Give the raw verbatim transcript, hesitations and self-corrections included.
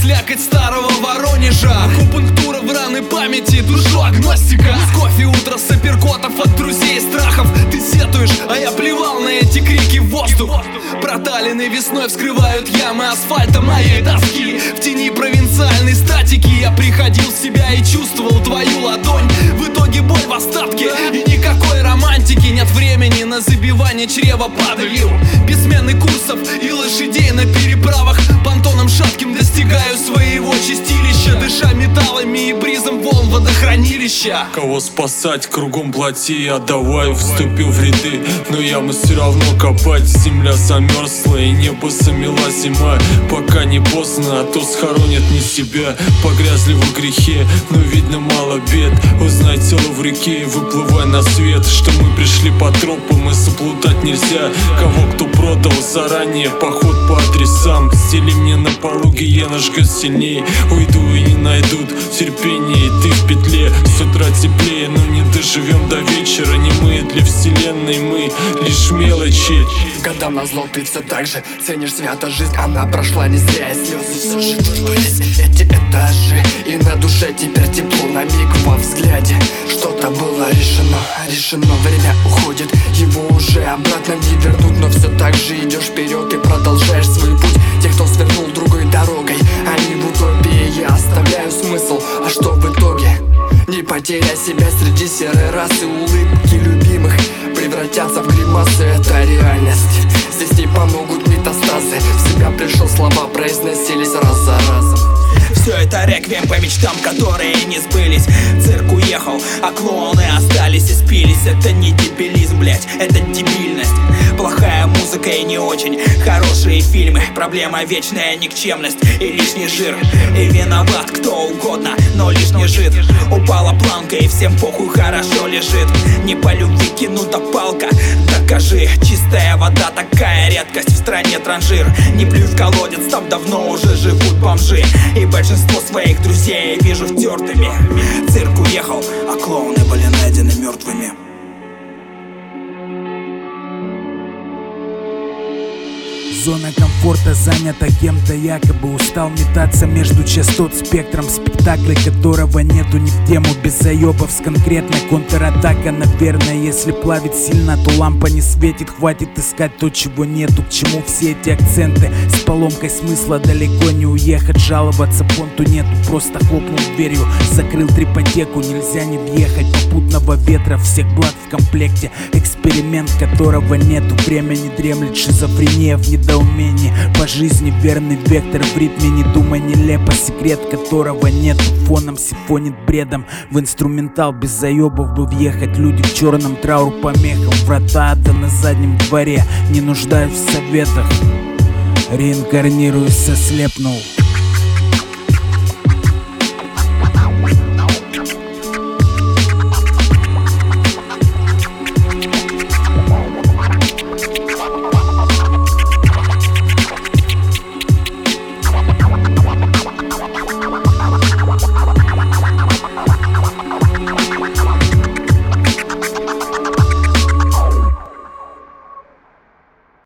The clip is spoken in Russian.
слякоть старого Воронежа. Акупунктура в раны памяти, душу агностика. С кофе утро с апперкотов от друзей страхов. Ты сетуешь, а я плевал на эти крики в воздух. Проталины весной вскрывают ямы асфальта моей доски. В тени провинциальной статики я приходил в себя и чувствовал твою ладонь. В итоге боль в остатке и никакой романтики. Нет времени на забивание чрева падалью. Без смены курсов и лошадей на переправах. Понтоном шатким достигаю своего чистилища, дыша металлами и бризом волн водохранилища. Кого спасать, кругом плоти, отдавай, вступил в ряды. Но ямы все равно копать, земля замерзла и небо замела зима. Пока не поздно, а то схоронят не себя. Погрязли в грехе, но видно мало бед. Узнай тело в реке и выплывай на свет. Что мы пришли по тропам и заплутать нельзя. Кого кто продал заранее, поход по адресам. Стели мне на полу, гиена жгет сильней. Уйду и не найдут терпения, и ты в петле. С утра теплее, но не доживем до вечера. Не мы для вселенной, мы лишь мелочи. Годам назло ты все так же ценишь свято жизнь. Она прошла не зря, и слезы все же вырвались эти этажи. И на душе теперь тепло, на миг во взгляде. Что-то было решено, решено, время уходит. Его уже обратно не вернуть, но все так же идешь вперед и продолжаешь свой путь. Те, кто свернул другой дорогой, они в утопии. Я оставляю смысл, а что в итоге? Не потеряй себя среди серой расы. Улыбки любимых превратятся в гримасы. Это реальность, здесь не помогут метастазы. В себя пришел, слова произносились раз за разом. Все это реквием по мечтам, которые не сбылись. Цирк уехал, а клоуны остались и спились. Это не дебилизм, блять, это дебильность. Плохая музыка и не очень хорошие фильмы. Проблема вечная никчемность и лишний жир. И виноват кто угодно, но лишний жид. Упала планка и всем похуй, хорошо лежит. Не по любви кинута палка, докажи. Чистая вода такая редкость, в стране транжир. Не плюй в колодец, там давно уже живут бомжи. И большинство своих друзей я вижу втертыми. Цирк уехал, а клоуны были найдены мертвыми. Зона комфорта занята кем-то, якобы устал метаться между частот, спектром спектакля, которого нету ни в тему. Без заебов с конкретной контратака. Наверное, если плавит сильно, то лампа не светит. Хватит искать то, чего нету. К чему все эти акценты? С поломкой смысла далеко не уехать. Жаловаться понту нету, просто хлопнул дверью. Закрыл трипотеку, нельзя не въехать. Попутного ветра, всех благ в комплекте. Эксперимент, которого нету. Время не дремлет, шизофрения в недоумении. По жизни верный вектор в ритме, не думай нелепо. Секрет, которого нет, фоном симфонит бредом. В инструментал без заебов бы въехать. Люди в черном, траур помехам. Врата ада на заднем дворе, не нуждаюсь в советах. Реинкарнируюсь, ослепнул.